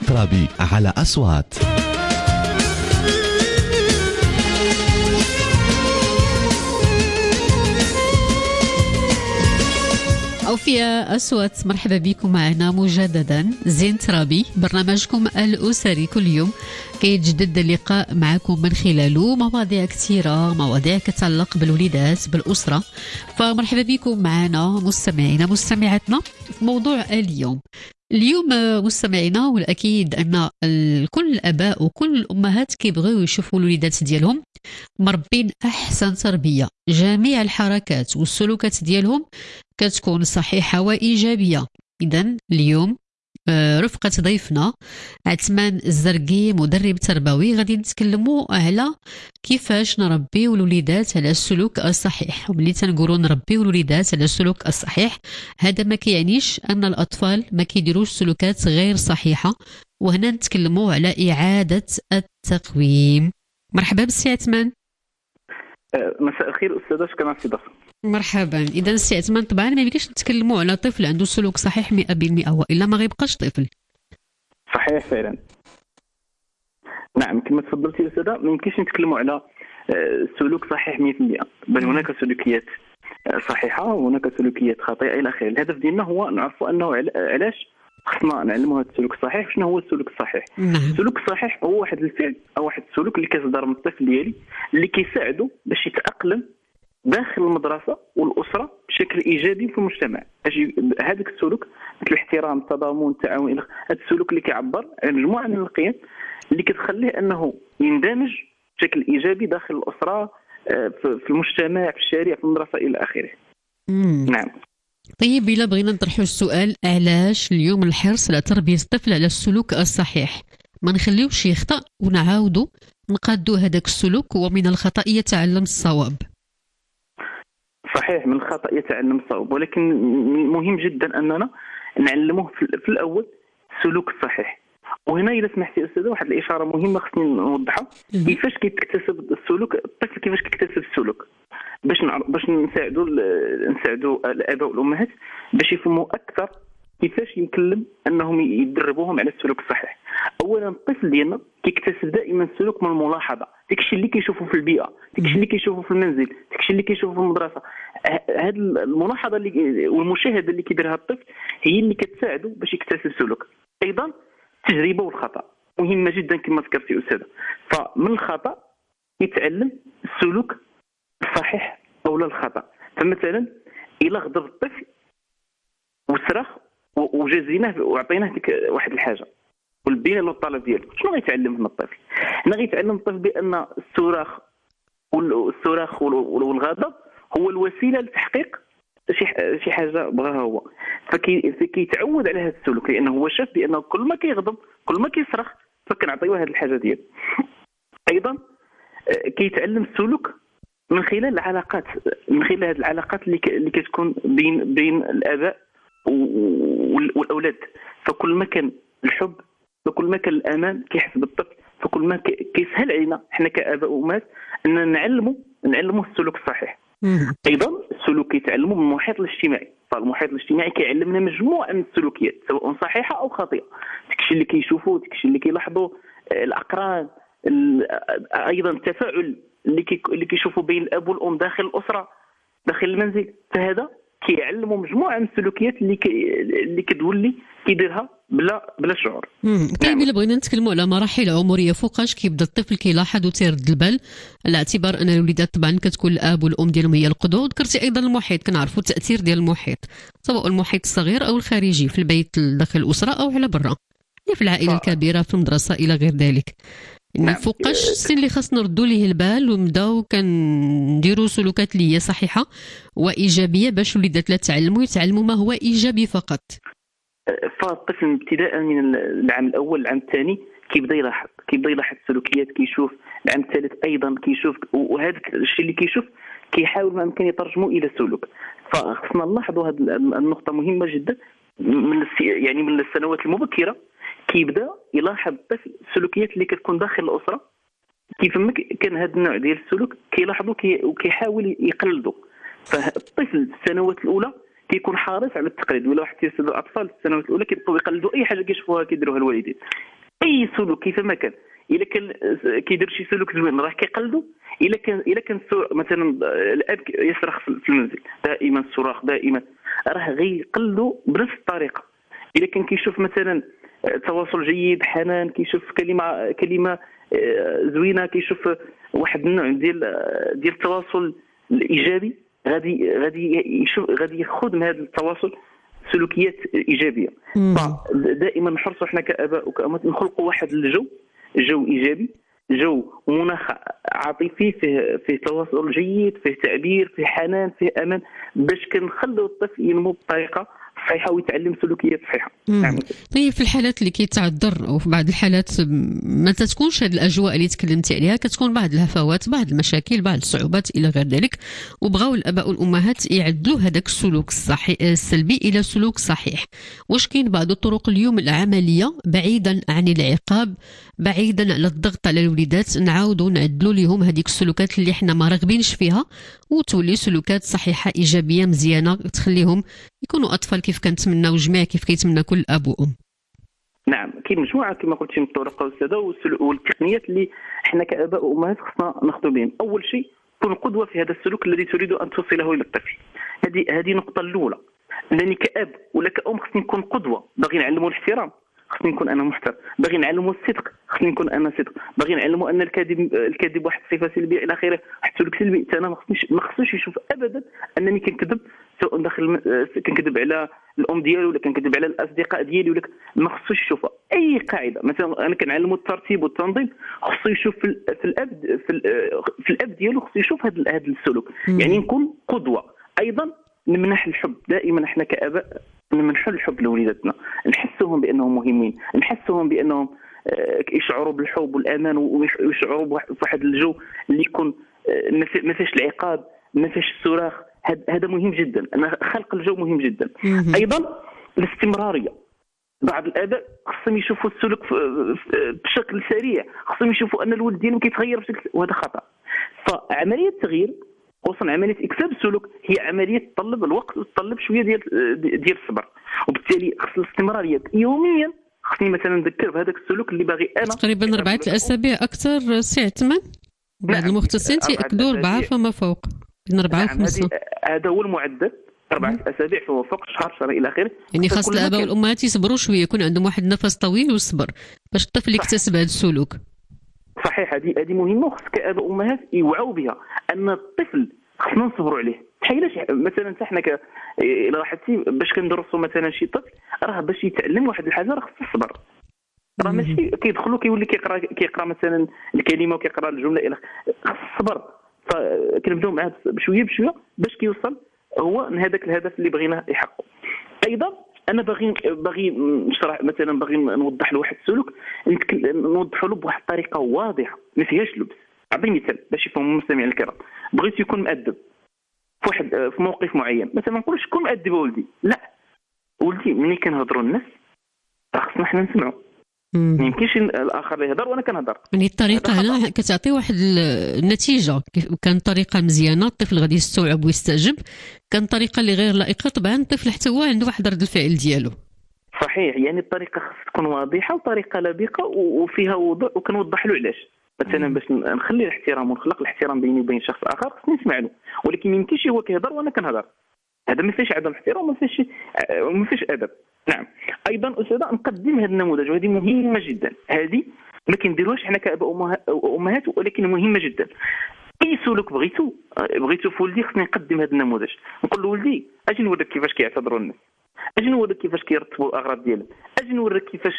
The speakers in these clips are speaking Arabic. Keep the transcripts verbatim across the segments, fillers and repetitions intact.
ترابي على أصوات. أو في أصوات. مرحبا بكم معنا مجددا. زين ترابي برنامجكم الأسري كل يوم كيتجدد اللقاء معكم من خلاله مواضيع كثيرة، مواضيع كتعلق بالوليدات بالأسرة. فمرحبا بكم معنا مستمعينا مستمعاتنا في موضوع اليوم. اليوم مستمعينا، والأكيد أن كل الآباء وكل الأمهات كيبغيو يشوفوا الوليدات ديالهم مربين أحسن تربية. جميع الحركات والسلوكات ديالهم كتكون صحيحة وإيجابية. إذن اليوم رفقة ضيفنا عثمان الزرقي مدرب تربوي غادي نتكلموا على كيفاش نربيو الوليدات على السلوك الصحيح. وملي تنقولوا نربيو الوليدات على السلوك الصحيح، هذا ما كيعنيش ان الاطفال ما كيديروش سلوكات غير صحيحه. وهنا نتكلموا على اعاده التقويم. مرحبا بالسي عثمان. مساء الخير استاذه، شكرا على الاستضافه. مرحبا. اذا السي عثمان، طبعا ما يمكنش نتكلموا على طفل عنده سلوك صحيح مئة بالمئة والا ما غيبقاش طفل. صحيح فعلا. نعم كما تفضلتي استاذه، ما يمكنش نتكلموا على سلوك صحيح مئة بالمئة، بل هناك سلوكيات صحيحه وهناك سلوكيات خاطئه الى اخره. الهدف ديالنا هو نعرفوا انه علاش خصنا نعلموا هذا السلوك الصحيح. شنو هو السلوك الصحيح؟ السلوك الصحيح هو واحد الفعل او واحد السلوك اللي كيصدر من الطفل ديالي، اللي كيساعده باش يتاقلم داخل المدرسه والاسره بشكل ايجابي في المجتمع. اجي هذاك السلوك مثل الاحترام، التضامن، التعاون، الى هذا السلوك اللي كيعبر عن مجموعه من القيم اللي كتخليه انه يندمج بشكل ايجابي داخل الاسره، في المجتمع، في الشارع، في المدرسه الى اخره. نعم. طيب إلا بغينا نطرحوا السؤال، علاش اليوم الحرص على تربية الطفل على السلوك الصحيح؟ ما نخليوش يخطأ ونعاودوا نقادوا هذاك السلوك، ومن الخطأ يتعلم الصواب. صحيح، من الخطأ يتعلم الصواب، ولكن مهم جدا أننا نعلمه في الأول السلوك الصحيح. وهنا إذا سمحتي أستاذة، واحد الإشارة مهمة خصني نوضحها. كيفاش كيكتسب السلوك الطفل، كيفاش كيكتسب السلوك، باش نعرف باش نساعدوا نساعدوا الآباء والأمهات باش يفهموا أكثر كيفاش يمكن انهم يدربوهم على السلوك الصحيح. اولا الطفل ديالنا كيكتسب دائما السلوك من الملاحظه، داكشي اللي كيشوفه في البيئه، داكشي اللي كيشوفه في المنزل، داكشي اللي كيشوفه في المدرسه. هذه الملاحظه اللي والمشاهده اللي كيديرها الطفل هي اللي كتساعده باش يكتسب سلوك. ايضا التجربه والخطا مهمه جدا كما ذكرتي استاذه. فمن الخطا يتعلم السلوك الصحيح او لا الخطا. فمثلا الى غضب الطفل وصرخ وجازيناه وعطيناه ديك واحد الحاجه والبينا له الطلب ديالو، شنو غيتعلم من الطفل؟ هنا غيتعلم الطفل بان الصراخ والصراخ والغضب هو الوسيله لتحقيق شي شي حاجه بغاها هو. فكيتعود على هذا السلوك لانه هو شاف بانه كل ما كيغضب كل ما كيصرخ فكنعطيوه هذه الحاجه ديالو. ايضا كيتعلم السلوك من خلال العلاقات، من خلال هذه العلاقات اللي اللي كتكون بين بين الاباء والاولاد. فكل ما كان الحب، فكل ما كان الامان كيحس بالطفل، فكل ما كيسهل علينا حنا كاباء وامهات ان نعلموا نعلموا السلوك الصحيح. ايضا السلوك كيتعلموا من المحيط الاجتماعي. فالمحيط الاجتماعي كيعلمنا مجموعه من السلوكيات سواء صحيحه او خاطئه، داكشي اللي كيشوفوا، داكشي اللي كيلاحظوا، الاقران، ايضا التفاعل اللي كي اللي كيشوفوا بين الاب والام داخل الاسره داخل المنزل. فهذا كيعلموا مجموعه من السلوكيات اللي كي اللي كتولي كيديرها بلا بلا شعور. طيب الا بغينا نتكلموا على مراحل عمريه، فوقاش كيبدا الطفل كيلاحظ وتيرد البال، على اعتبار ان الوليدات طبعا كتكون الاب والام ديالهم هي القدوه. ذكرتي ايضا المحيط، كنعرفوا التاثير ديال المحيط سواء المحيط الصغير او الخارجي في البيت داخل الاسره او على برا، في العائله ف... الكبيره، في المدرسه الى غير ذلك. نعم. فوقاش السن اللي خاصنا نردوا ليه البال ونبداو كنديروا سلوكات اللي هي صحيحه وايجابيه باش الوليدات لا تعلموا يتعلموا ما هو ايجابي فقط؟ فالطفل ابتداء من العام الاول العام الثاني كيبدا يلاحظ كيبدا يلاحظ السلوكيات، كيشوف. العام الثالث ايضا كيشوف، وهذا الشيء اللي كيشوف كيحاول ما يمكن يترجمه الى سلوك. فخصنا نلاحظوا هذه النقطه مهمه جدا. من يعني من السنوات المبكره كيبدا يلاحظ الطفل السلوكيات اللي كتكون داخل الاسره، كيف ما كان هذا النوع ديال السلوك كيلاحظوا وكيحاول يقلدوا. فالطفل في السنوات الاولى كيكون حريص على التقليد، ولا واحد كيسد الاطفال في السنوات الاولى كيبقاو يقلدوا اي حاجه كيشوفوها كيديروها الوالدين. اي سلوك كيفما كان، الا كان كيدير شي سلوك زوين راه كيقلدو. الا كان الا كان مثلا الاب يصرخ في المنزل دائما، الصراخ دائما، راه غيقلدو بنفس الطريقه. الا كان كيشوف مثلا تواصل جيد، حنان، كيشوف كلمه كلمه زوينه، كيشوف واحد النوع ديال ديال التواصل الايجابي، غادي غادي يشوف غادي ياخذ من هذا التواصل سلوكيات ايجابيه. فدائما نحرصوا احنا كاباء وكامهات نخلقوا واحد الجو جو ايجابي، جو مناخ عاطفي فيه فيه تواصل جيد، فيه تعبير، فيه حنان، فيه امان، باش كنخلوا الطفل ينمو بطريقه صحيحه ويتعلم سلوكيات صحيحه. نعم. طيب في الحالات اللي كيتعذر او في بعض الحالات ما تتكونش هذه الاجواء اللي تكلمتي عليها، كتكون بعض الهفوات، بعض المشاكل، بعض الصعوبات الى غير ذلك، وبغاو الاباء والامهات يعدلوا هذاك السلوك الصحي السلبي الى سلوك صحيح، واش كاين بعض الطرق اليوم العمليه بعيدا عن العقاب، بعيدا على الضغط على الوليدات، نعاودوا نعدلوا لهم هذيك السلوكات اللي حنا ما راغبينش فيها وتولي سلوكات صحيحه ايجابيه مزيانه تخليهم يكونوا اطفال كيف كنتمناو جميع، كيف كيتمنى كل اب وام؟ نعم، كاين مجموعه كما قلتي من الطرق استاذه والتقنيات اللي احنا كاباء وامهات خصنا ناخذوا بهم. اول شيء كن قدوه في هذا السلوك الذي تريد ان توصله الى الطفل. هذه هذه النقطه الاولى، انني كاب ولا كأم خصني نكون قدوه. باغي نعلموا الاحترام خصني نكون انا محترم، باغي نعلموا الصدق خصني نكون انا صدق، باغي نعلموا ان الكذب الكذب واحد صفه سلبيه الى اخره، واحد سلوك سلبي. انا ما خصنيش ما خصوش يشوف ابدا انني كنكذب، سواء داخل كنكذب على الام ديالو ولا كنكذب على الاصدقاء ديالي، ولا ما خصوش يشوفها. اي قاعده مثلا انا كنعلموا الترتيب والتنظيم، خصو يشوف في, في الاب في, في الاب ديالو خصو يشوف هذا هذا السلوك. يعني نكون قدوه. ايضا نمنح الحب. دائما احنا كاباء نمنحوا الحب لوليداتنا، نحسوهم بانهم مهمين، نحسوهم بانهم يشعروا بالحب والامان، ويشعروا بواحد الجو اللي يكون ما فيهش العقاب، ما فيهش الصراخ. هذا مهم جدا، انا خلق الجو مهم جدا. ايضا الاستمراريه. بعض الاباء خصهم يشوفوا السلوك بشكل سريع، خصهم يشوفوا ان الولد ديالهم كيتغير بشكل، وهذا خطا. فعمليه التغيير خصوصا عمليه اكتساب السلوك هي عمليه تطلب الوقت وتطلب شويه ديال ديال الصبر، وبالتالي خص الاستمراريه يوميا. خصني مثلا نذكر بهذاك السلوك اللي باغي انا تقريبا اربعه الاسابيع اكثر سي عثمان. بعض المختصين تيأكدوا اربعه فما فوق، بين اربعه وخمسه. هذا هو المعدل، اربعه اسابيع فما فوق، شهر شهر الى اخره. يعني خاص الاباء والامهات يصبروا شويه، يكون عندهم واحد النفس طويل والصبر باش الطفل يكتسب هذا السلوك. صحيح، هذه هذه مهمه، خص كاباء وامهات يوعوا بها ان الطفل خصنا نصبروا عليه. بحال مثلا حنا ك لاحظتي باش كندرسوا مثلا شي طفل، راه باش يتعلم واحد الحاجه راه خص الصبر. راه ماشي كيدخلوا كيولي كيقرا كيقرا مثلا الكلمه وكيقرا الجمله الى خص الصبر. فكنبداو معاه بشويه بشويه باش كيوصل هو لهذاك الهدف اللي بغينا يحققه. ايضا انا باغي باغي نشرح مثلا، باغي نوضح له واحد السلوك، نوضحوا له بواحد الطريقه واضحه ما فيهاش لبس. اعطي مثال باش يفهم المستمعين الكرام. بغيت يكون مؤدب في واحد في موقف معين، مثلا ما نقولش كون مؤدب ولدي، لا، ولدي ملي كنهضروا الناس راه خصنا حنا نسمعوا، ما يمكنش الاخر اللي يهضر وانا كنهضر. يعني الطريقه هنا كتعطي واحد النتيجه. كان طريقه مزيانه الطفل غادي يستوعب ويستجب، كان طريقه اللي غير لائقه طبعا الطفل حتى هو عنده واحد رد الفعل ديالو. صحيح، يعني الطريقه خص تكون واضحه وطريقه لبقه وفيها وضوح، وكنوضح له علاش. مثلا باش نخلي الاحترام ونخلق الاحترام بيني وبين شخص اخر خصني نسمع له، ولكن ما يمكنش هو كيهضر وانا كنهضر. هذا ما فيش عدم احترام وما فيش ما فيش ادب. نعم. ايضا استاذه نقدم هذا النموذج، وهذه مهمه جدا. هذه ما كنديروهاش حنا كاباء وامهات، ولكن مهمه جدا. اي سلوك بغيتو بغيتو في ولدي خصني نقدم هذا النموذج. نقول له ولدي اجي نوريك كيفاش كيعتذروا الناس، اجي نوريك كيفاش كيرتبوا الاغراض ديالهم، اجي نوريك كيفاش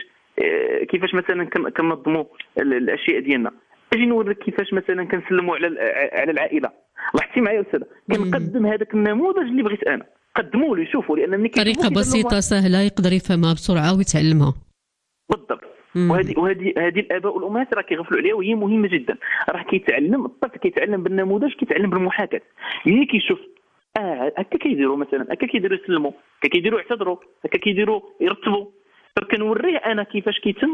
كيفاش مثلا كننظموا الاشياء ديالنا، اجي نوريك كيفاش مثلا كنسلموا على على العائله. لاحظتي معايا استاذه؟ كنقدم هذاك النموذج اللي بغيت انا، قدموا لي شوفوا لي انني طريقه بسيطه سهله يقدر يفهمها بسرعه ويتعلمها. بالضبط. وهذه وهذه هذه الاباء والامهات راه كيغفلوا عليها، وهي مهمه جدا. راه كيتعلم الطفل كيتعلم بالنموذج، كيتعلم بالمحاكاه. يعني كيشوف اه هكا كيديروا مثلا، هكا كيديروا يسلموا، هكا كيديروا يعتذروا، هكا كيديروا يرتبوا. فكنوريه انا كيفاش كيتم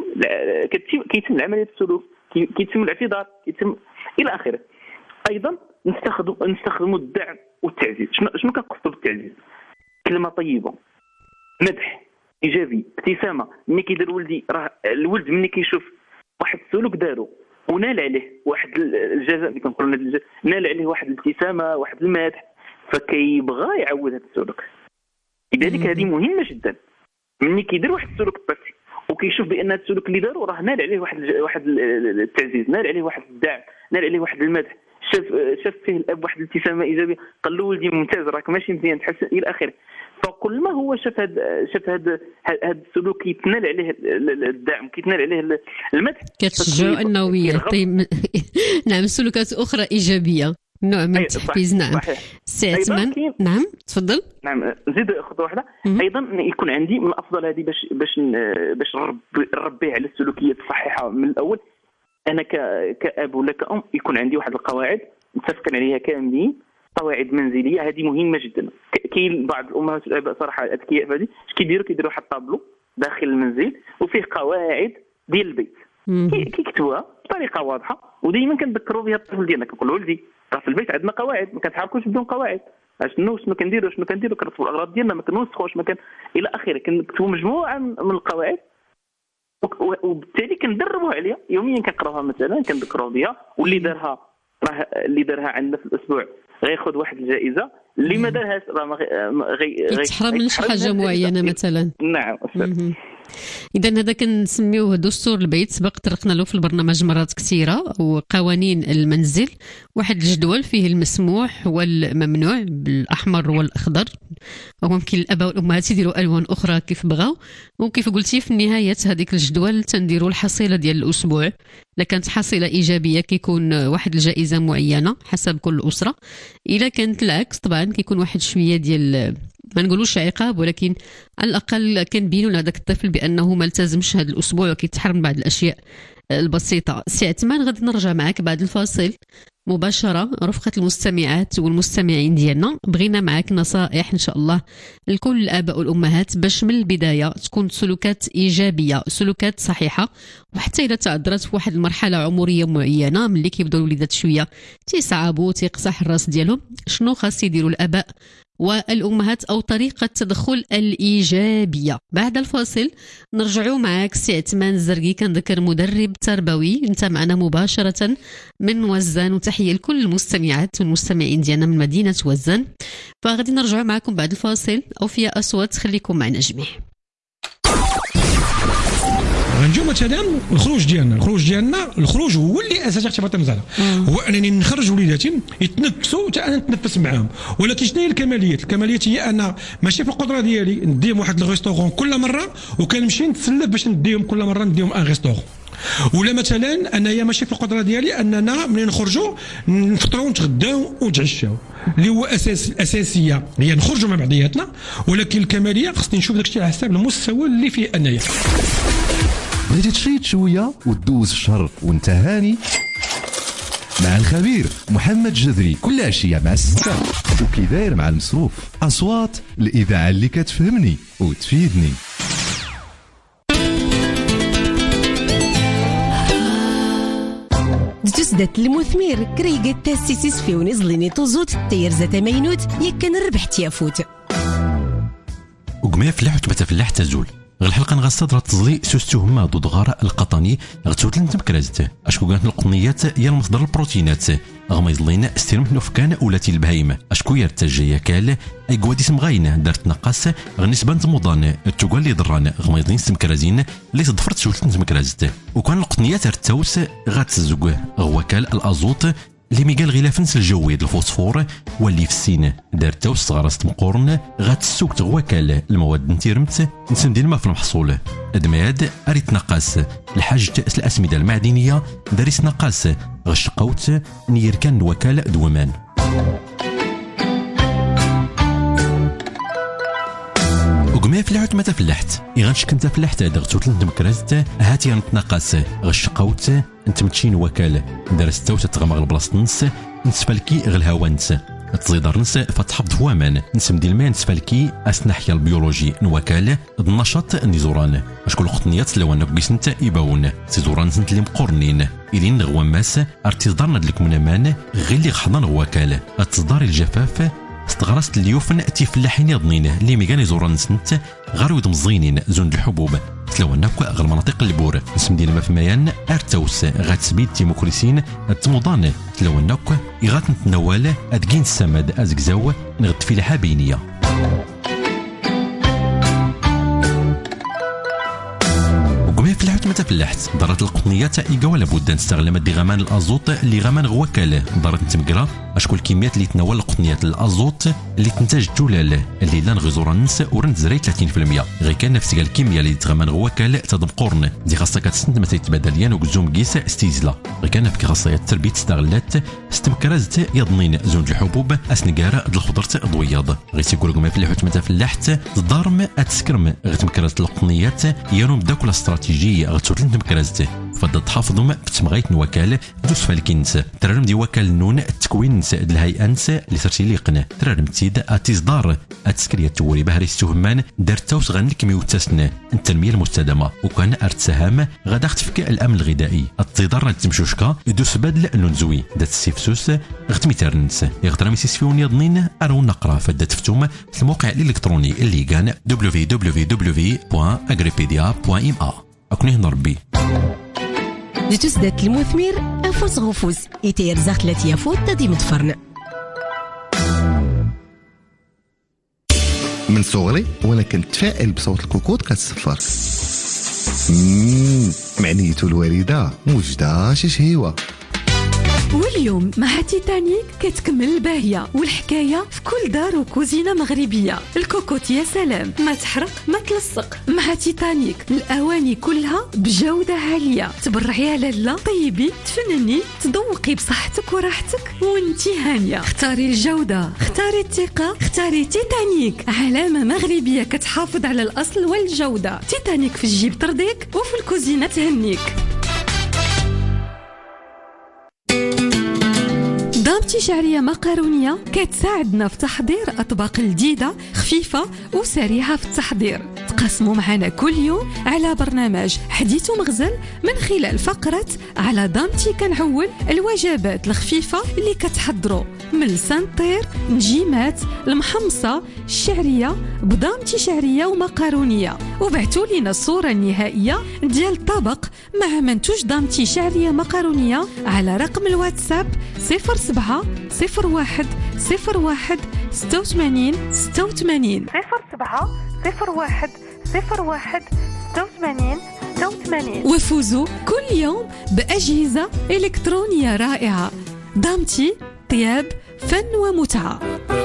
كيتم العمليه السلوك، كيتم الاعتذار، كيتم الى اخره. ايضا نستخدم نستخدموا الدعم والتعزيز. شنو شنو كنقصدوا بالتعزيز؟ كلمه طيبه، مدح، ايجابي ابتسامه. ملي كيدير ولدي راه الولد ملي كيشوف واحد السلوك دارو ونال عليه واحد الجزاء اللي كنقولوا نال عليه واحد الابتسامه واحد المدح فكيبغى يعود هذا السلوك. لذلك هذه مهمه جدا. ملي كيدير واحد السلوك الطفل وكيشوف بان هذا السلوك اللي دارو راه نال عليه واحد واحد التعزيز، نال عليه واحد الدعم، نال عليه واحد المدح، شاف شاف فيه الاب واحد الابتسامه ايجابيه، قال له ولدي ممتاز راك ماشي مزيان تحسن الى اخره. فكل ما هو شاف هذا شاف هذا هذا السلوك كيتنال عليه الدعم، كيتنال عليه المدح، كتشجعوا انه يعطي نعم سلوكات اخرى ايجابيه، نوع من التحفيز. نعم سي عثمان، نعم تفضل. نعم زيد خطوه واحده ايضا يكون عندي من الافضل هذه باش باش باش نربي على السلوكيات الصحيحه من الاول. انا كاب ولا كأم يكون عندي واحد القواعد متفقين عليها كاملين، قواعد منزليه. هذه مهمه جدا. كاين بعض الامهات والاباء صراحه اذكياء في هذه، اش كيديروا كيديروا واحد الطابلو داخل المنزل وفيه قواعد ديال البيت كيكتبوها بطريقه واضحه، ودائما كنذكروا بها الطفل ديالنا. كنقول ولدي راه في البيت عندنا قواعد، ما كنتحركوش بدون قواعد. شنو شنو كنديروا شنو كنديروا كنرتبوا الاغراض ديالنا، ما كنوسخوش، ما كان الى اخره. كنكتبوا مجموعه من القواعد وبالتالي كندربوا عليها يوميا، كنقراوها مثلا كنذكروا بها. واللي دارها راه اللي دارها عندنا في الاسبوع غياخذ واحد الجائزه، اللي ما دارهاش راه غي يتحرم من شي حاجه معينه مثلا. نعم. إذا هذا كنسميوه دستور البيت، سبق طرقنا له في البرنامج مرات كثيرة. وقوانين المنزل، واحد الجدول فيه المسموح والممنوع بالأحمر والأخضر، وممكن الآباء والأمهات يديروا ألوان أخرى كيف بغاو. وكيف قلتي في نهاية هذيك الجدول تنديروا الحصيلة ديال الأسبوع. إلا كانت حصيلة إيجابية كيكون واحد الجائزة معينة حسب كل أسرة. إلا كانت العكس طبعا كيكون واحد شوية ديال ما نقولوش عقاب، ولكن على الأقل كنبينوا لهذاك الطفل بأنه ما التزمش هذا الأسبوع وكيتحرم بعض الأشياء البسيطة. سي عثمان غادي نرجع معك بعد الفاصل مباشرة. رفقة المستمعات والمستمعين ديالنا بغينا معك نصائح إن شاء الله لكل الآباء والأمهات باش من البداية تكون سلوكات إيجابية، سلوكات صحيحة. وحتى إذا تعذرت في واحد المرحلة عمرية معينة ملي كيبداو الوليدات شوية تيصعبوا تيقصح الراس ديالهم، شنو خاص يديروا الآباء والأمهات أو طريقة التدخل الإيجابية؟ بعد الفاصل نرجعوا معك سي عثمان الزرقي، كنذكر مدرب تربوي، انت معنا مباشرة من وزان. وتحية لكل المستمعات والمستمعين ديالنا من مدينة وزان. فغادي نرجعوا معكم بعد الفاصل. أو فيها أصوات، خليكم معنا جميع. غنجيو مثلا الخروج ديالنا الخروج ديالنا الخروج هو اللي اساسي ارتباط المزرعه، هو انني نخرج وليداتي يتنفسوا حتى انا نتنفس معاهم. ولكن شنو هي الكماليات؟ الكماليات هي انا ماشي في القدره ديالي نديهم واحد الريستورون كل مره وكنمشي نتسلف باش نديهم كل مره نديهم ان ريستورون. ولا مثلا انايا ماشي في القدره ديالي اننا ملي نخرجوا نفطروا ونتغداو ونتعشاو، اللي هو اساس الاساسيه هي نخرجوا مع بعضياتنا. ولكن الكماليه خصني نشوف داكشي على حساب المستوى اللي فيه انايا. بغيتي تشيط شويه وتدوز الشهر وانت هاني مع الخبير محمد جذري كل عشيه مع الستة، وكي داير مع المصروف. اصوات الاذاعه اللي كتفهمني وتفيدني. تجسدت المثمر كريقة تاسيسيس في ونزليني توزوت تير زات مينوت يكن ربحت يافوت وقمي فلاح وتبت فلاح تزول غير الحلقه نغصدر تزلي سوستو هما ضد غراء القطني غتوت لنتمكرازت اشكو كانت القطنيات هي المصدر البروتينات غما يزلينا استلمت نفكان ولاتي البهايمه اشكو يرتجيا كال اي كوادي سمغاينه دارت نقاس غنسبه نتمضان التوغال اللي ضران غما يزلين سمكرازين اللي تضفرت سولت نتمكرازت وكان القطنيات رتاوس غاتزوغ غوكال الازوت اللي ميقال غلافنس الجوي الفوسفور واللي في السين دارتو صغارست مقورن غاتسوق تغوكال المواد نتيرمت نسندي الماء في المحصول ادماد اريت نقاس الحاج الاسمده المعدنيه داريس نقاس غش قوت نير كان وكال دومان وقمي فلاحت متى فلاحت يغنش كنت فلاحت دغتوت نتمكرزت هاتي نتنقاس غش قوت انت متشين وكاله درست وتتغمغ البلاصه نص نسفلكي غل الهوا نص تزيدر نص فتحفظ فوامان نسم ديال الماء نسفلكي اسنحيا البيولوجي نوكاله النشاط نيزوران اشكون القطنيات لو انا بقيت يباون سيزوران سنت اللي مقرنين الين غواماس ارتيزدارنا دلك من امان غير اللي خضن وكاله تصدار الجفاف استغرست اليوفن تيفلاحين يضنين اللي ميغاني زوران سنت غارويد مزينين زون الحبوب تلونا غير المناطق البور اسم ديال ما في ميان ارتوس غاتسبيد تيموكريسين التموضان تلونا يغات نتنوال ادكين السماد ازكزاو نغد في الحابينيه. في الحوت متى فلاحت دارت القطنيات ايكا لابد نستغل مادي غمان الازوت اللي غمان غوكال دارت نتمكرا اشكون الكميات اللي تناول القطنيات الازوت اللي تنتج جولال اللي لا نغيزو ننس ورنت زري ثلاثين بالمئة غير كان نفس الكميه اللي تغمان غوكال تضم قرن دي خاصها كتسنت متى يتبادل يان وكزوم كيس استيزلا غير كان في خاصها التربيه استغلات استمكرازت يضنين زون الحبوب اسنكاره د الخضره ضوياض غير تيقول لكم في الحوت متى فلاحت الدارم اتسكرم غير تمكرات القطنيات يانو بداك الاستراتيجيه غتوت لنتمكرازت فضل تحافظهم بتمغيت نوكال دوس فالكينس ترارم دي وكال نون التكوين د الهيئانس اللي صرتي ليقنا ترارم تيد اتيصدار اتسكريه توري بهري استهمان دارتاوس غنك ميوتاسن التنميه المستدامه وكان ارتسهام غادا تفك الامن الغذائي التضار تمشوشكا دوس بدل نونزوي دات السيفسوس غتمي ترنس يغترمي سيسفيون يضنين ارو نقرا فدات فتوم في الموقع الالكتروني اللي كان دبليو دبليو دبليو بوان اغريبيديا بوان ام ا اكوني نربي دي تسدات المثمر أفوس غفوز إتير زاخت التي يفوت تدي متفرن. من صغري وانا كنت تفائل بصوت الكوكوط كتصفر اممم معنيته الوالده وجده شي شهيوه. واليوم مع تيتانيك كتكمل الباهية والحكاية في كل دار وكوزينة مغربية. الكوكوت يا سلام ما تحرق ما تلصق. مع تيتانيك الأواني كلها بجودة عالية. تبرعي يا لالا طيبي تفنني تذوقي بصحتك وراحتك وانتي هانية. اختاري الجودة اختاري الثقة اختاري تيتانيك علامة مغربية كتحافظ على الأصل والجودة. تيتانيك في الجيب ترضيك وفي الكوزينة تهنيك. دامتي شعرية مقارونية كتساعدنا في تحضير أطباق جديدة خفيفة وسريعة في التحضير. تقاسموا معنا كل يوم على برنامج حديث ومغزل من خلال فقرة على دامتي كنعول الوجبات الخفيفة اللي كتحضروا من السنطير نجيمات المحمصة الشعرية بدامتي شعرية ومقارونية. وبعتوا لنا الصورة النهائية ديال الطبق مع منتوج دامتي شعرية مقارونية على رقم الواتساب صفر سبعة صفر واحد صفر واحد ستة وثمانين ستة وثمانين صفر سبعة صفر واحد صفر واحد ستة وثمانين ستة وثمانين. وفوزوا كل يوم بأجهزة إلكترونية رائعة. دامتي طياب فن ومتعة.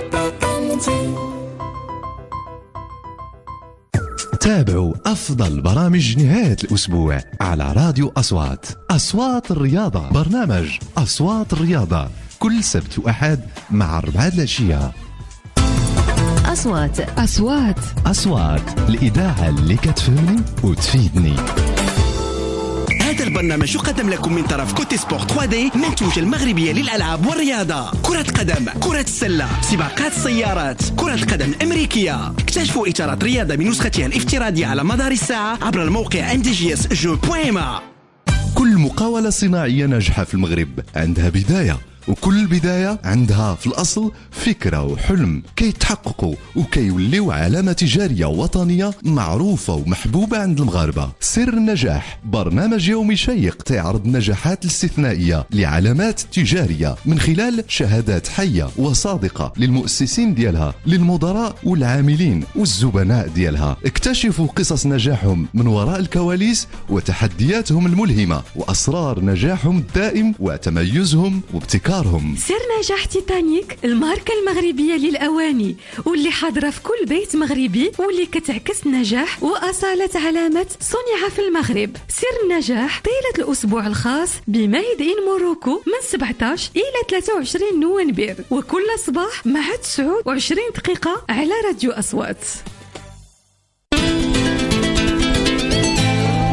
تابعوا أفضل برامج نهاية الأسبوع على راديو أصوات. أصوات الرياضة، برنامج أصوات الرياضة كل سبت وأحد مع أربعة العشية. أصوات أصوات أصوات الإذاعة اللي كتفهمني وتفيدني. هذا البرنامج يقدم لكم من طرف كوتي سبورت ثري دي منتوج المغربية للألعاب والرياضة. كرة القدم، كرة السلة، سباقات السيارات، كرة القدم الأمريكية. اكتشفوا إطارات رياضة بنسختها الافتراضية على مدار الساعة عبر الموقع إن دي جي إس جو بوان ما. كل مقاولة صناعية ناجحة في المغرب عندها بداية، وكل بداية عندها في الأصل فكرة وحلم كيتحققوا وكيوليو علامة تجارية وطنية معروفة ومحبوبة عند المغاربة. سر النجاح برنامج يومي شيق تعرض النجاحات الاستثنائية لعلامات تجارية من خلال شهادات حية وصادقة للمؤسسين ديالها، للمدراء والعاملين والزبناء ديالها. اكتشفوا قصص نجاحهم من وراء الكواليس وتحدياتهم الملهمة وأسرار نجاحهم الدائم وتميزهم وابتكارهم. سر نجاح تيتانيك الماركة المغربية للأواني واللي حاضرة في كل بيت مغربي واللي كتعكس نجاح وأصالة علامة صنع في المغرب. سر النجاح طيلة الأسبوع الخاص بميد إن موروكو من سبعة عشر إلى ثلاثة وعشرين نوفمبر وكل صباح مع تسعة وعشرين دقيقة على راديو أصوات.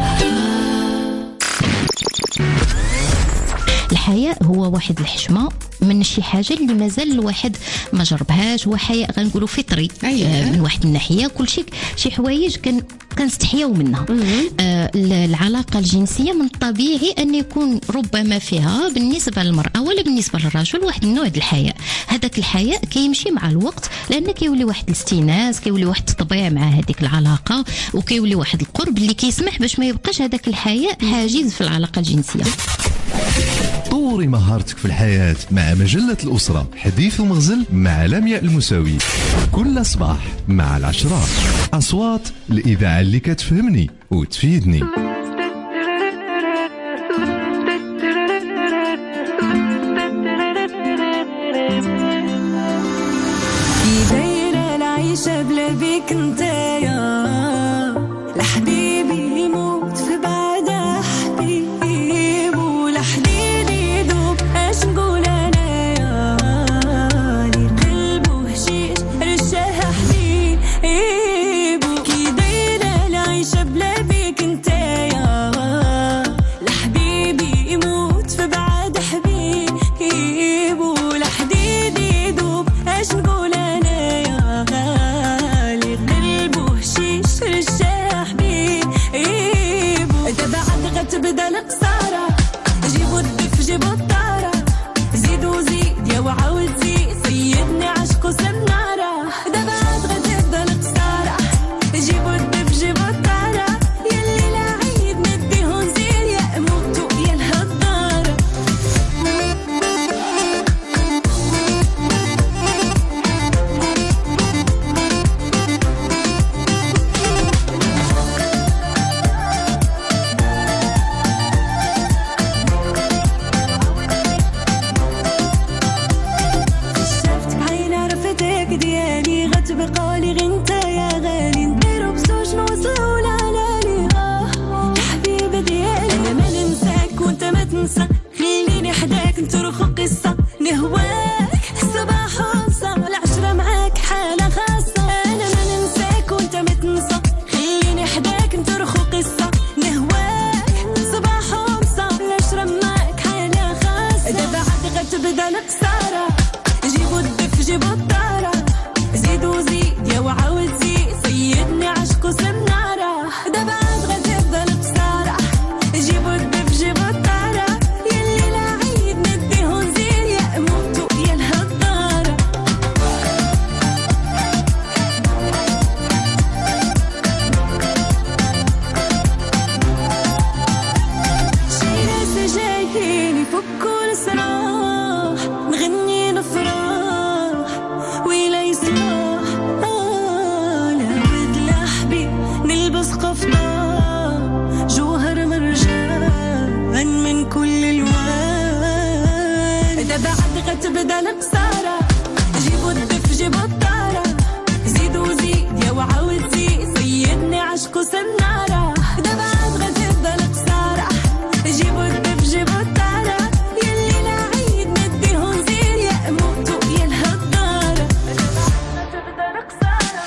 الحياء هو واحد الحشمة من شي حاجه اللي مازال الواحد ما جربهاش، هو حياء غنقولوا فطري. آه من واحد الناحيه كل شيء شي حوايج كان كنستحياو منها. آه العلاقه الجنسيه من الطبيعي ان يكون ربما فيها بالنسبه للمراه ولا بالنسبه للرجل واحد النوع ديال الحياء. هذاك الحياء كيمشي مع الوقت لان كيولي واحد الاستئناس، كيولي واحد التطبيع مع هذيك العلاقه، وكيولي واحد القرب اللي كيسمح باش ما يبقاش هذاك الحياء حاجز في العلاقه الجنسيه. طوري مهارتك في الحياة مع مجلة الأسرة حديث ومغزل مع لمياء المساوي كل صباح مع العشرة. أصوات الإذاعة اللي كتفهمني وتفيدني. كي دايرة العيشة بلا بيك نتايا، لحبيبي يموت في بعدها حبيب، ولحبيبي يدوب اش نقول انايا، لي قلبه هشيش رشاها حبيب. كي دايرة العيشة بلا بيك نتايا، لحبيبي يموت في بعد حبيب، ولحبيبي يدوب اش نقول انايا، لي قلبه هشيش رشاها حبيب. دابا عاد غتبدا القصارى، جيبوا الدف جيبوا الطارة، زيدوا زيد يا وعاود زيد، سيدني عشق وسنارة. دابا عاد غتبدا القصارى، جيبوا الدف جيبوا الطارة، يلي لا عيد نديهم زيد، يا موتو يا الهضارة. شفتك عين عرفتك ديالي، غتبقالي غير انت يا غالي، نديرو بزوج نوصلو لعلالي. اه يا حبيبة ديالي، انا ما ننساك وانت ما تنسى، خليني حداك نترخو قصة، نهواك صباح ومسا، العشرة معاك حالة خاصة. انا ما ننساك وانت ما تنسى، خليني حداك نترخو قصة، نهواك صباح ومسا، العشرة معاك حالة خاصة. دابا عاد غتبدا القصارى، جيبوا الدف جيبوا الطارة، زيدوا زيد يا وعاود زيد، سيدني عشق وسنارة. دابا عاد غتبدا القصارى، جيبوا الدف جيبوا الطارة، يلي لا عيد نديهم زيد، يا موتو يا الهضارة. شي ناس جايين يفكوا الصراح، نغني نفرح ويلا يسمح. آه لابد لحبيب نلبس قفطان، جوهر مرجان من كل الوان. دابا عاد غتبدا القصارى، جيبوا الدف جيبوا الطارة، زيدوا زيد يا وعاود زيد، سيدني عشق وسنارة. دابا عاد غتبدا القصارى، جيبوا الدف جيبوا الطارة، يلي لا عيد نديهم زيد، يا موتو يا الهضارة. غتبدا القصارى.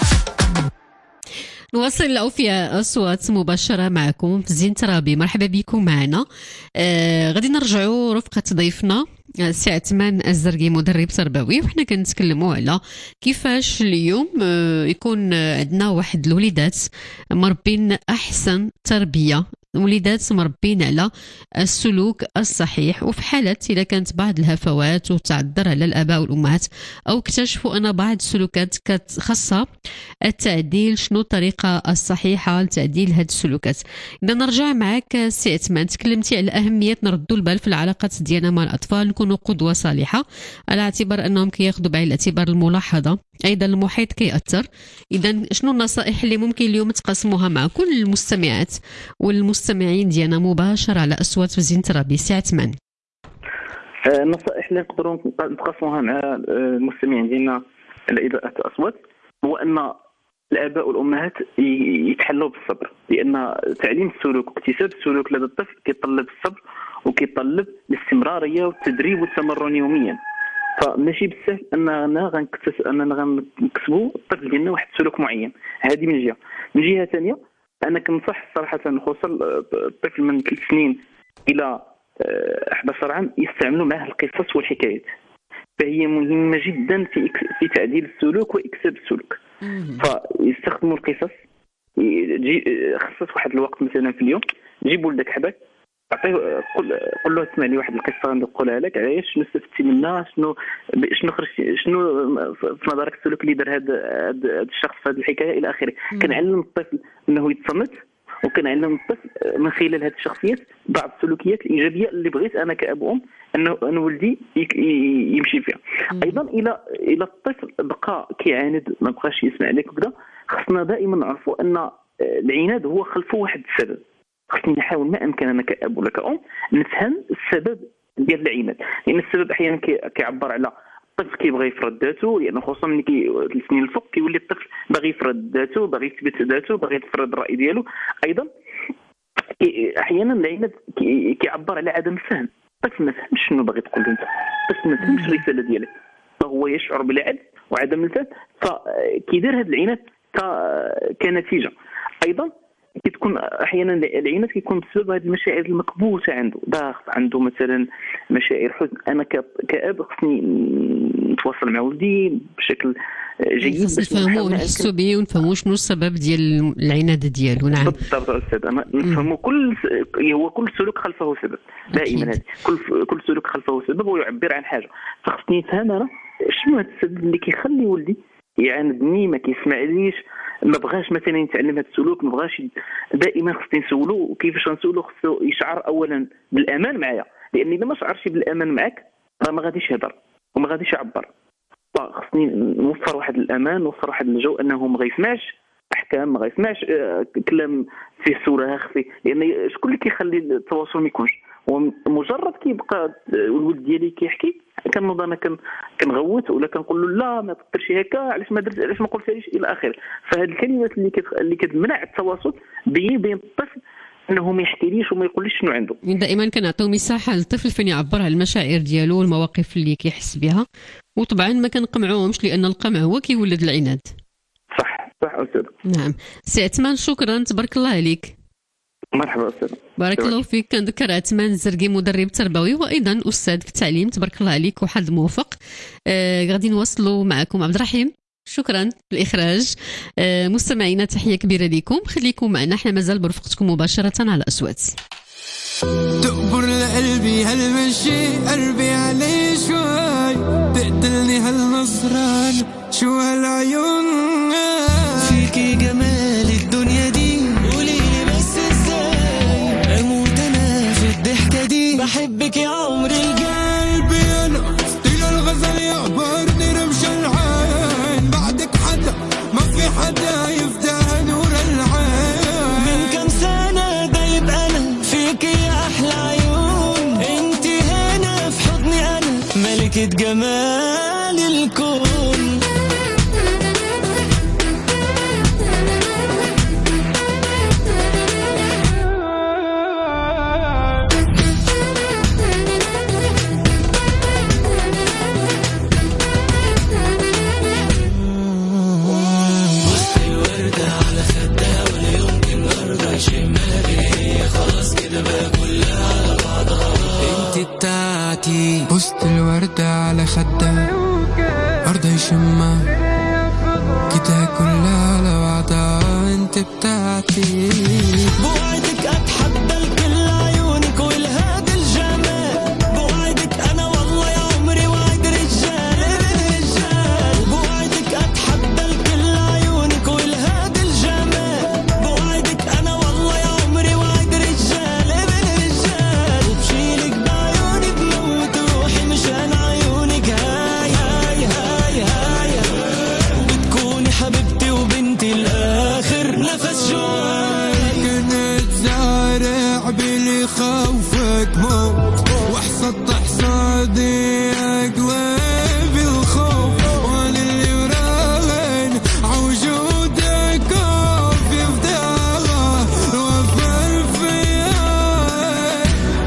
نواصل الأوفياء أصوات مباشرة معكم في زين ترابي. مرحبا بكم معنا. آه غادي نرجعوا رفقة ضيفنا السي عثمان الزرقي مدرب تربوي، وحنا كنتكلموا على كيفاش اليوم آه يكون عندنا واحد الوليدات مربين أحسن تربية، وليدات مربين على السلوك الصحيح. وفي حالة إذا كانت بعض الهفوات وتعذر على الآباء والأمهات أو اكتشفوا أن بعض السلوكات خاصة التعديل، شنو الطريقة الصحيحة لتعديل هذه السلوكات؟ إذا نرجع معك سي عثمان، تكلمتي على أهمية نردوا البال في العلاقات ديالنا مع الأطفال، نكونوا قدوة صالحة على اعتبار أنهم كياخذوا بعين الاعتبار الملاحظة، أيضا المحيط كيأثر. إذا شنو النصائح اللي ممكن اليوم تقسموها مع كل المستمعات والمستمعين ديالنا مباشرة على أصوات في زين ترابي؟ سي عثمان. النصائح اللي نقدروا نتقاسموها مع المستمعين ديالنا على إذاعة أصوات هو أن الآباء والأمهات يتحلوا بالصبر، لأن تعليم السلوك واكتساب السلوك لدى الطفل كيطلب الصبر وكيطلب الاستمرارية والتدريب والتمرن يوميا. فماشي بالسهل اننا غنكتسب اننا غنكسبوا الطفل ديالنا واحد السلوك معين. هذه من جهه. من جهه ثانيه انا كنصح صراحه خصوصا الطفل من ثلاث سنين الى احد عشر عام يستعملوا معه القصص والحكايات. فهي مهمة جدا في في تعديل السلوك وإكساب السلوك. فيستخدموا القصص، خصص واحد الوقت مثلا في اليوم، جيب ولدك حداك، اعطيه قل قل له اسمع لي واحد القصه غادي نقولها لك، علاش شنو استفدتي منها، شنو شنو خرج شنو في نظرك السلوك اللي دار هذا هذا الشخص في هذه الحكايه الى اخره. كنعلم الطفل انه يتصنت، وكنعلم الطفل من خلال هذه الشخصيات بعض السلوكيات الايجابيه اللي بغيت انا كاب وام انه ان ولدي يمشي فيها. ايضا الى الى الطفل بقى كيعاند ما بقاش يسمع لك وكذا، خصنا دائما نعرفوا ان العناد هو خلفه واحد السبب. خصني نحاول ما امكن انا كاب ولا كأم نفهم السبب ديال العناد، لان السبب احيانا كيعبر على الطفل كيبغي يفرض ذاته، لان يعني خصوصا ملي كي السنين الفوق كيولي الطفل باغي يفرض ذاته، باغي يثبت ذاته، باغي يفرض الراي ديالو. ايضا احيانا العناد كيعبر على عدم الفهم، الطفل ما فهمش شنو باغي تقول انت، الطفل ما فهمش الرساله ديالك، فهو يشعر بالعجز وعدم الفهم، فكيدير هذا العناد كنتيجه. ايضا كتكون احيانا العناد كيكون بسبب هذه المشاعر المكبوته عنده، ضغط عنده مثلا مشاعر حزن. انا كاب خصني نتواصل مع ولدي بشكل جيد باش نفهموا ونحسوا به ونفهموا شنو السبب ديال العناد ديالو. نعم بالضبط استاذ، انا نفهموا كل هو كل سلوك خلفه سبب دائما، هذه كل كل سلوك خلفه سبب ويعبر عن حاجه، فخصني نفهم انا شنو هذا السبب اللي كيخلي ولدي يعاندني، ما كيسمعليش، ما بغاش مثلا يتعلم هذا السلوك، ما بغاش. دائما خصني نسولو، وكيفاش نسولو خصو يشعر اولا بالامان معايا، لان اذا ما شعرش بالامان معك راه ما غاديش يهضر وما غاديش يعبر. فخصني نوفر واحد الامان، نوفر واحد الجو انه ما غيسمعش احكام، ما غيسمعش كلام فيه صراخ فيه، لان شكون اللي كيخلي التواصل ما يكونش؟ ومجرد كيبقى الولد ديالي كيحكي كنوض انا كنغوت ولا كنقول له لا ما تقدرش هكا، علاش ما درت، علاش ما قلتيش الى اخره. فهاد الكلمات اللي كت... اللي كتمنع التواصل بين بين الطفل انه ما يحكيليش وما يقوليش شنو عنده. دائما كنعطيو مساحه للطفل فين يعبر على المشاعر ديالو والمواقف اللي كيحس بها، وطبعا ما كنقمعوهمش لان القمع هو كيولد العناد. صح صح استاذ. نعم سي عثمان، شكرا تبارك الله عليك. مرحبا استاذ. بارك الله فيك. كنذكر عثمان الزرقي مدرب تربوي وايضا استاذ في التعليم، تبارك الله عليك وحد موفق. آه غادي نواصلوا معكم عبد الرحيم، شكرا في الاخراج. آه مستمعينا تحيه كبيره لكم، خليكم معنا، احنا مازال برفقتكم مباشره على اصوات. تقبر لقلبي هالمشي قلبي عليه شوي، تقتلني هالنصران شو هالعيون، فيكي جمال الدنيا دي، قوليلي بس ازاي اموت انا في الضحكه دي، بحبك يا عمري القلب انا ستيل الغزل يعبرني رمش العين، بعدك حدا ما في حدا يفتح نور العين، من كم سنه دايب انا فيكي يا احلى عيون، انتي هنا في حضني انا ملكة جمال الكون. وسط الوردة على خدها أرض يشمها كده كلها على بعضها، انت بتاعتي بوعدك اتحدى الكل عيونك والهاد الجمال، بوعدك انا والله يا عمري وعد رجال رجال، بوعدك اتحدى الكل عيونك والهاد الجمال، بوعدك انا والله يا عمري وعد رجال رجال، وبشيلك بعيوني بموت روحي مشان عيونك، هاي هاي هاي هاي وبتكوني حبيبتي وبنتي الاخر نفس جواي، كنت زارع بلي خوفك موت وحصدت حصادي اقوى بالخوف، وانا اللي وراهن عوجودك وفي فداها وفر فيها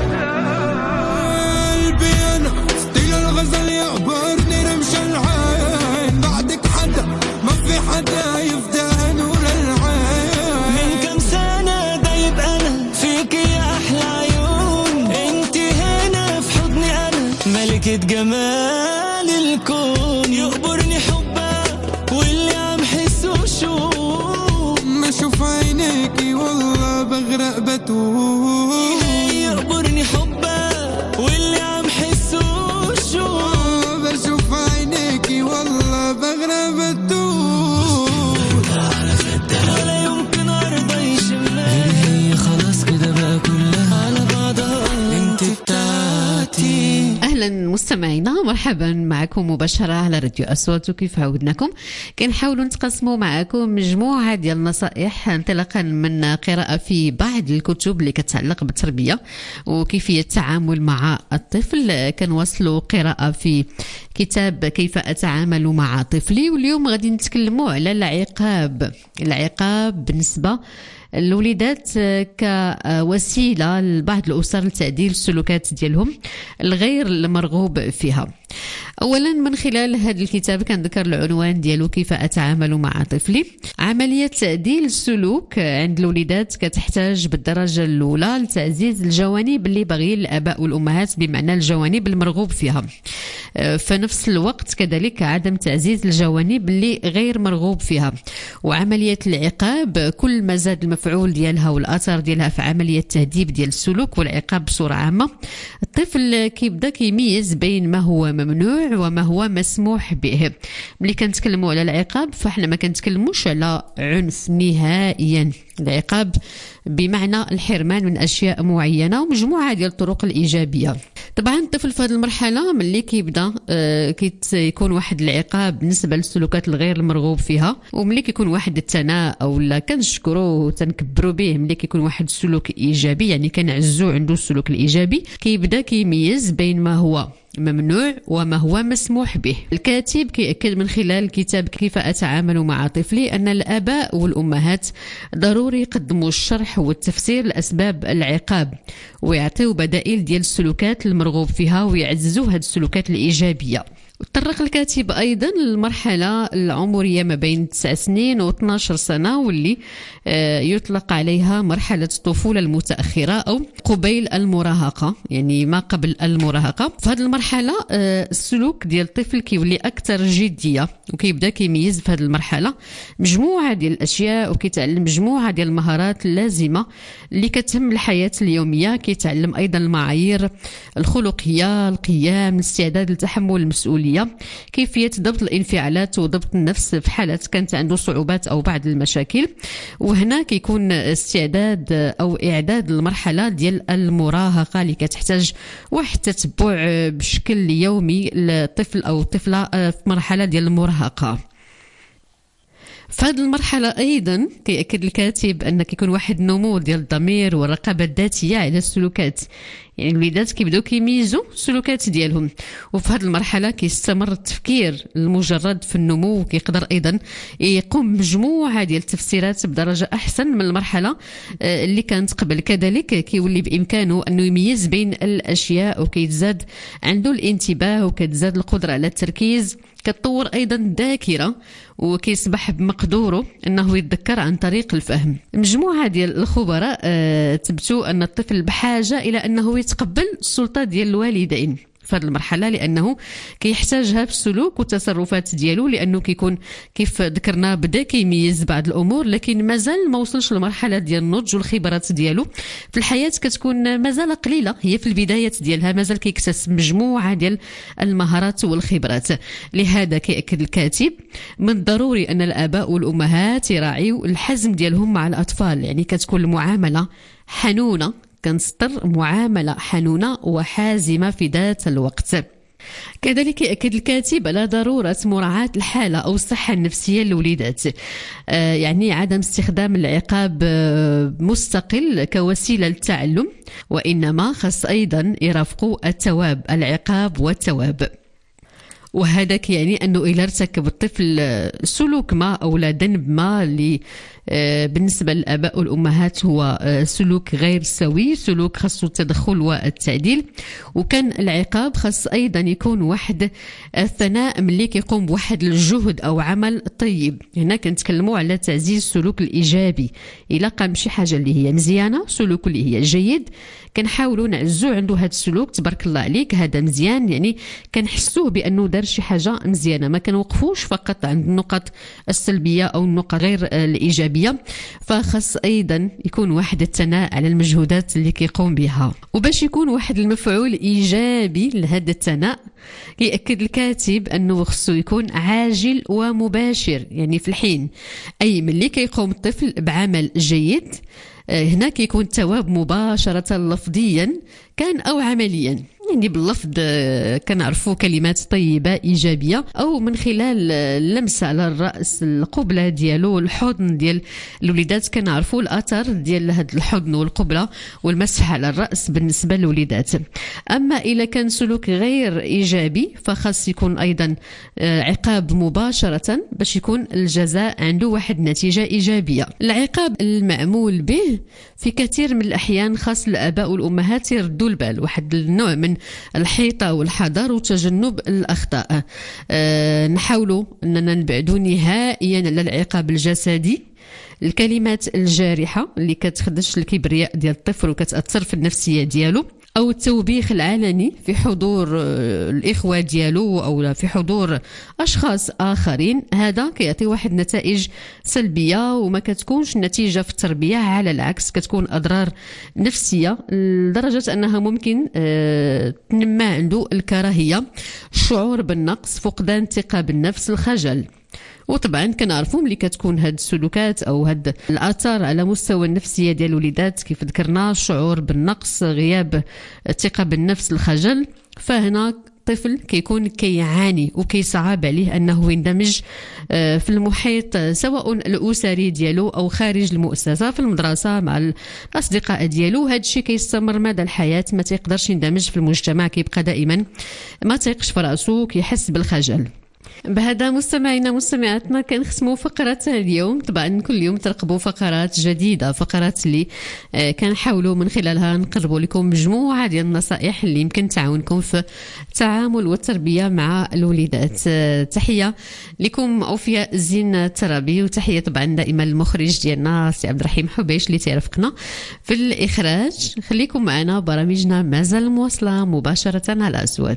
قلبي انا ستيل الغزل يعبرني رمش العين، بعدك حدا ما في حدا يفتح نور العين، من كم سنة دايب انا فيكي يا احلى عيون، انتي هنا في حضني انا ملكة جمال للكون يقبرني حبه واللي عم حسه شو ما اشوف عينيكي والله بغرق بتوه يقبرني حبه واللي عم حسه شو بشوف عينيكي والله بغرق بتوه ولا يمكن ارضى يشمها هي خلاص كده بقى كلها على بعضها انت بتاعتي. اهلا مستمعينا، مرحبا معكم مباشره على راديو اصوات. وكيف عودناكم كنحاولوا نتقاسموا معكم مجموعه ديال النصائح انطلاقا من قراءه في بعض الكتب اللي كتعلق بالتربيه وكيفيه التعامل مع الطفل. كنواصلوا قراءه في كتاب كيف اتعامل مع طفلي، واليوم غادي نتكلموا على العقاب. العقاب بالنسبه الوليدات كوسيله لبعض الاسر لتعديل السلوكات ديالهم الغير المرغوب فيها. اولا من خلال هذا الكتاب كنذكر العنوان ديالو كيف اتعامل مع طفلي. عمليه تعديل السلوك عند الوليدات كتحتاج بالدرجه الاولى لتعزيز الجوانب اللي باغيين الاباء والامهات، بمعنى الجوانب المرغوب فيها، فنفس الوقت كذلك عدم تعزيز الجوانب اللي غير مرغوب فيها. وعمليه العقاب كل ما زاد المفعول ديالها والاثر ديالها في عمليه التهذيب ديال السلوك والعقاب بصوره عامه، الطفل كيبدا كيميز بين ما هو ممنوع وما هو مسموح به. ملي كنتكلموا على العقاب فاحنا ما كنتكلموش على عنف نهائيا. العقاب بمعنى الحرمان من اشياء معينه ومجموعه ديال الطرق الايجابيه. طبعا الطفل في هذه المرحله ملي كيبدا آه كيكون واحد العقاب بالنسبه للسلوكات الغير المرغوب فيها، وملي كيكون واحد الثناء اولا كنشكروه وتنكبروا به ملي كيكون واحد السلوك ايجابي، يعني كنعزو عنده السلوك الايجابي، كيبدا كيميز بين ما هو ممنوع وما هو مسموح به. الكاتب كيأكد من خلال كتاب كيف أتعامل مع طفلي أن الآباء والأمهات ضروري يقدموا الشرح والتفسير لأسباب العقاب ويعطيوا بدائل ديال السلوكات المرغوب فيها ويعززوا هذه السلوكات الإيجابية. تطرق الكاتب أيضا للمرحلة العمرية ما بين تسع سنين و اثناش سنة واللي يطلق عليها مرحلة الطفولة المتأخرة أو قبيل المراهقة، يعني ما قبل المراهقة. في هذه المرحلة السلوك ديال الطفل كيولي أكثر جدية وكيبدا كيميز في هذه المرحلة مجموعة ديال الأشياء وكيتعلم مجموعة ديال المهارات اللازمة اللي كتهم الحياة اليومية. كيتعلم أيضا المعايير الخلقية، القيام، الاستعداد لتحمل المسؤولية، كيفية ضبط الانفعالات وضبط النفس في حالة كانت عنده صعوبات أو بعض المشاكل. وهنا كيكون استعداد أو إعداد المرحلة ديال المراهقة اللي كتحتاج واحد التتبع بشكل يومي للطفل أو الطفلة في مرحلة ديال المراهقة. في هذه المرحلة أيضا كيأكد الكاتب أن كيكون واحد النمو ديال الضمير والرقابة الذاتية على السلوكات، يعني الوليدات كيبداو كيميزوا السلوكات ديالهم. وفي هذه المرحلة كيستمر التفكير المجرد في النمو وكيقدر أيضا يقوم بمجموعة ديال التفسيرات بدرجة أحسن من المرحلة اللي كانت قبل. كذلك كيولي بإمكانه أنه يميز بين الأشياء وكيتزاد عنده الانتباه وكتزاد القدرة على التركيز. كتطور أيضا الذاكرة وكيصبح بمقدوره أنه يتذكر عن طريق الفهم. مجموعة ديال الخبراء أه تبتوا أن الطفل بحاجة إلى أنه يتقبل السلطة ديال الوالدين في هذه المرحلة، لأنه كيحتاجها في السلوك والتصرفات ديالو، لأنه كيكون كيف ذكرنا بدا كيميز بعض الأمور لكن مازال ما وصلش لمرحلة ديال النضج والخبرات ديالو في الحياة كتكون مازال قليلة، هي في البدايات ديالها مازال كيكتسب مجموعة ديال المهارات والخبرات. لهذا كيأكد الكاتب من الضروري أن الآباء والأمهات يراعيوا الحزم ديالهم مع الأطفال، يعني كتكون المعاملة حنونة، كنسطر معاملة حنونة وحازمة في ذات الوقت. كذلك يأكد الكاتب على ضرورة مراعاة الحالة أو الصحة النفسية للوليدات، آه يعني عدم استخدام العقاب آه مستقل كوسيلة للتعلم، وإنما خاص أيضا يرافقوا التواب، العقاب والتواب. وهذا يعني أنه إذا ارتكب الطفل سلوك ما أو لا ذنب ما اللي بالنسبة للآباء والأمهات هو سلوك غير سوي، سلوك خاصه التدخل والتعديل، وكان العقاب خاص أيضا يكون واحد الثناء ملي كيقوم بواحد الجهد أو عمل طيب. هنا كنتكلموا على تعزيز السلوك الإيجابي، إلا قام بشي حاجة اللي هي مزيانة، سلوك اللي هي جيد، كنحاولوا نعزو عنده هذا السلوك، تبارك الله عليك هذا مزيان، يعني كنحسوه بأنه دار شي حاجه مزيانه، ما كنوقفوش فقط عند النقط السلبيه او النقط غير الايجابيه، فخص ايضا يكون واحد الثناء على المجهودات اللي كيقوم بها. وباش يكون واحد المفعول ايجابي لهذا الثناء يأكد الكاتب أنه خصو يكون عاجل ومباشر، يعني في الحين أي ملي كيقوم الطفل بعمل جيد هنا كيكون الثواب مباشرة لفظيا كان أو عمليا، يعني باللفظ كنعرفوا كلمات طيبة إيجابية أو من خلال اللمسة على الرأس، القبلة ديالو، الحضن ديال الوليدات كنعرفوا الأثر ديال هذا الحضن والقبلة والمسح على الرأس بالنسبة للوليدات. أما إذا كان سلوك غير إيجابي فخاص يكون أيضا عقاب مباشرة باش يكون الجزاء عنده واحد نتيجة إيجابية. العقاب المعمول به في كثير من الأحيان خاص الآباء والأمهات يردوا البال، واحد النوع من الحيطة والحذر وتجنب الأخطاء. أه نحاولوا أننا نبعدوا نهائيا على العقاب الجسدي، الكلمات الجارحة اللي كتخدش الكبرياء ديال الطفل وكتأثر في النفسية ديالو، أو التوبيخ العلني في حضور الإخوة ديالو أو في حضور أشخاص آخرين، هذا كيعطي واحد نتائج سلبية وما كتكونش نتيجة في التربية، على العكس كتكون أضرار نفسية لدرجة أنها ممكن تنمى عنده الكراهية، الشعور بالنقص، فقدان الثقة بالنفس، الخجل. وطبعا كنعرفوا ملي كتكون هاد السلوكات او هاد الاثار على مستوى النفسيه ديال الوليدات كيف ذكرنا، الشعور بالنقص، غياب الثقه بالنفس، الخجل، فهنا الطفل كيكون كيعاني وكيصعب عليه انه يندمج في المحيط سواء الاسري ديالو او خارج المؤسسه في المدرسه مع الاصدقاء ديالو. هذا الشيء كيستمر مدى الحياه، ما تيقدرش يندمج في المجتمع، كيبقى دائما ما تيقش في راسو، كيحس بالخجل. بهذا مستمعينا مستمعاتنا كنختموا فقرة اليوم. طبعا كل يوم ترقبوا فقرات جديدة، فقرات اللي كنحاولوا من خلالها نقربوا لكم مجموعة ديال النصائح اللي يمكن تعاونكم في التعامل والتربية مع الوليدات. تحية لكم أوفياء الزين الترابي، وتحية طبعا دائما المخرج ديالنا سي عبد الرحيم حبيش اللي تيرافقنا في الإخراج. خليكم معنا، برامجنا مازال مواصلة مباشرة على أسود.